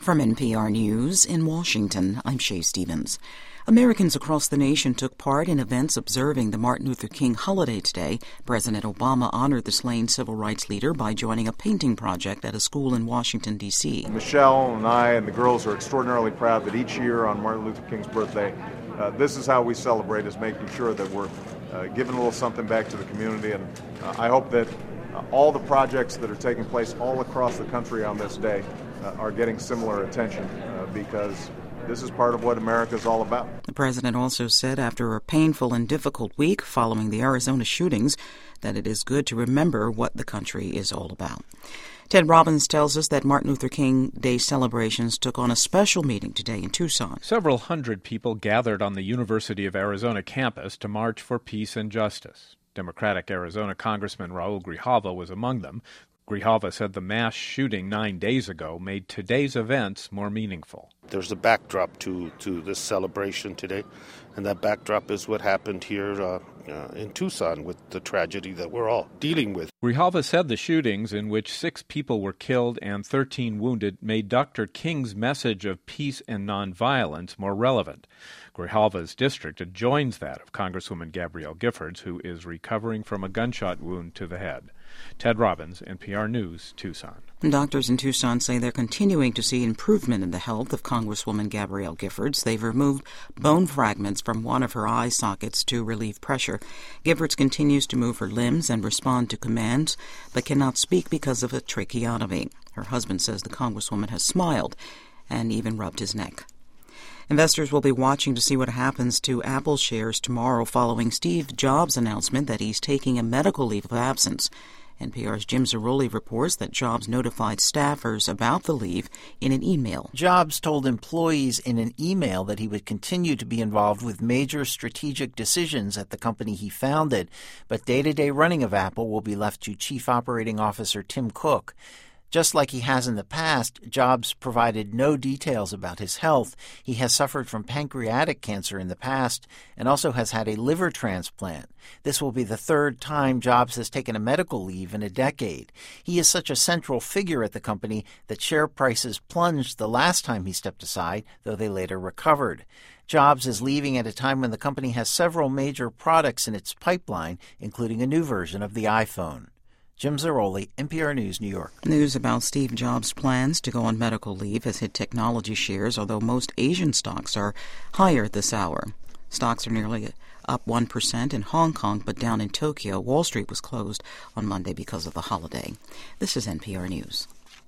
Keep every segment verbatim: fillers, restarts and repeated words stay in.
From N P R News in Washington, I'm Shay Stevens. Americans across the nation took part in events observing the Martin Luther King holiday today. President Obama honored the slain civil rights leader by joining a painting project at a school in Washington, D C Michelle and I and the girls are extraordinarily proud that each year on Martin Luther King's birthday, uh, this is how we celebrate, is making sure that we're uh, giving a little something back to the community. And uh, I hope that uh, all the projects that are taking place all across the country on this day uh, are getting similar attention uh, because this is part of what America is all about. The president also said after a painful and difficult week following the Arizona shootings that it is good to remember what the country is all about. Ted Robbins tells us that Martin Luther King Day celebrations took on a special meeting today in Tucson. Several hundred people gathered on the University of Arizona campus to march for peace and justice. Democratic Arizona Congressman Raul Grijalva was among them. Grijalva said the mass shooting nine days ago made today's events more meaningful. There's a backdrop to, to this celebration today, and that backdrop is what happened here uh, uh, in Tucson with the tragedy that we're all dealing with. Grijalva said the shootings, in which six people were killed and thirteen wounded, made Doctor King's message of peace and nonviolence more relevant. Grijalva's district adjoins that of Congresswoman Gabrielle Giffords, who is recovering from a gunshot wound to the head. Ted Robbins, N P R News, Tucson. Doctors in Tucson say they're continuing to see improvement in the health of Congresswoman Gabrielle Giffords. They've removed bone fragments from one of her eye sockets to relieve pressure. Giffords continues to move her limbs and respond to commands, but cannot speak because of a tracheotomy. Her husband says the Congresswoman has smiled and even rubbed his neck. Investors will be watching to see what happens to Apple shares tomorrow following Steve Jobs' announcement that he's taking a medical leave of absence. N P R's Jim Zarroli reports that Jobs notified staffers about the leave in an email. Jobs told employees in an email that he would continue to be involved with major strategic decisions at the company he founded, but day-to-day running of Apple will be left to Chief Operating Officer Tim Cook. Just like he has in the past, Jobs provided no details about his health. He has suffered from pancreatic cancer in the past and also has had a liver transplant. This will be the third time Jobs has taken a medical leave in a decade. He is such a central figure at the company that share prices plunged the last time he stepped aside, though they later recovered. Jobs is leaving at a time when the company has several major products in its pipeline, including a new version of the iPhone. Jim Zarroli, N P R News, New York. News about Steve Jobs' plans to go on medical leave has hit technology shares, although most Asian stocks are higher this hour. Stocks are nearly up one percent in Hong Kong, but down in Tokyo. Wall Street was closed on Monday because of the holiday. This is N P R News.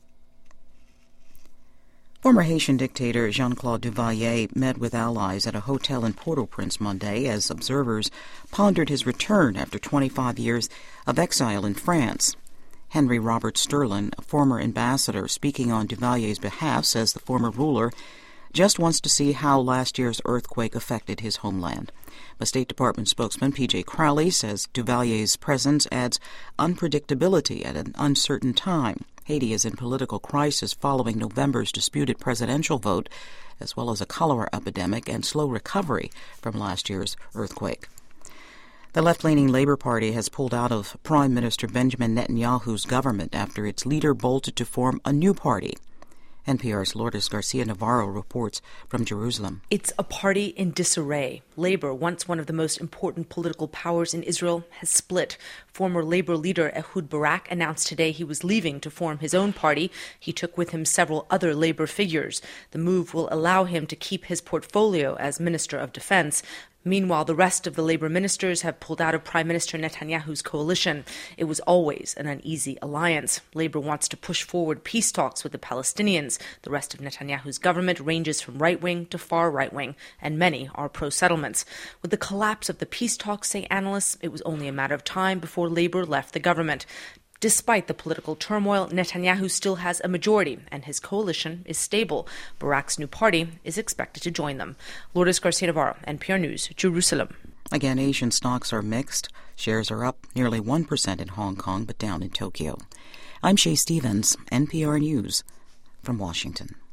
Former Haitian dictator Jean-Claude Duvalier met with allies at a hotel in Port-au-Prince Monday as observers pondered his return after twenty-five years of exile in France. Henry Robert Sterling, a former ambassador speaking on Duvalier's behalf, says the former ruler just wants to see how last year's earthquake affected his homeland. A State Department spokesman, P J Crowley, says Duvalier's presence adds unpredictability at an uncertain time. Haiti is in political crisis following November's disputed presidential vote, as well as a cholera epidemic and slow recovery from last year's earthquake. The left-leaning Labour Party has pulled out of Prime Minister Benjamin Netanyahu's government after its leader bolted to form a new party. N P R's Lourdes Garcia Navarro reports from Jerusalem. It's a party in disarray. Labour, once one of the most important political powers in Israel, has split. Former Labour leader Ehud Barak announced today he was leaving to form his own party. He took with him several other Labour figures. The move will allow him to keep his portfolio as Minister of Defense. Meanwhile, the rest of the Labour ministers have pulled out of Prime Minister Netanyahu's coalition. It was always an uneasy alliance. Labour wants to push forward peace talks with the Palestinians. The rest of Netanyahu's government ranges from right-wing to far right-wing, and many are pro-settlements. With the collapse of the peace talks, say analysts, it was only a matter of time before Labour left the government. Despite the political turmoil, Netanyahu still has a majority, and his coalition is stable. Barak's new party is expected to join them. Lourdes Garcia Navarro, N P R News, Jerusalem. Again, Asian stocks are mixed. Shares are up nearly one percent in Hong Kong, but down in Tokyo. I'm Shay Stevens, N P R News, from Washington.